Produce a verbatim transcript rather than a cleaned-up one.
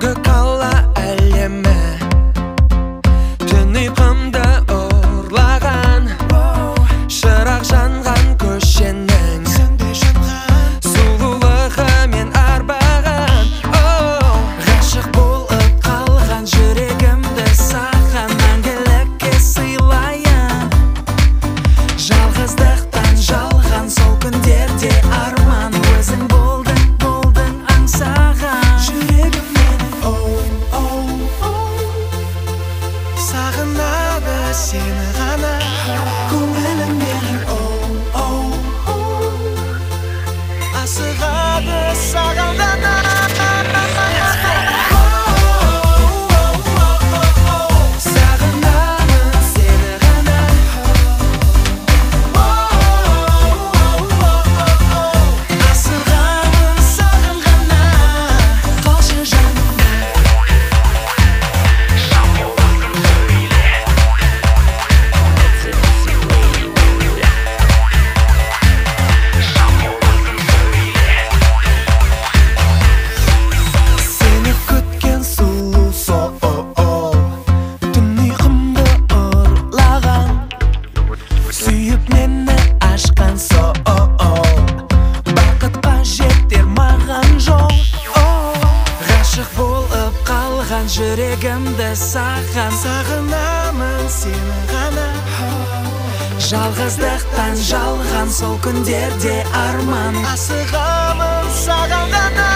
Күлкі қала әлемі түн ұйқымды ұрлаған, шырақ жанған көшенің сұлулығымен арбаған. Ғашық болып қалған жүрегімді саған мәңгілікке сыйлайын. Жалғыздықтан жалған сол күндерде арман, өзің болдың, болдың аңсаған. Жүрегім менің оу, оу, оу, сағынады сені ғана. Көңілім менің оу, оу, оу, асығады саған ғана. Жүрегімді саған сағынамын сені ғана. Жалғыздықтан жалған сол күндерде арман, асығамын саған ғана.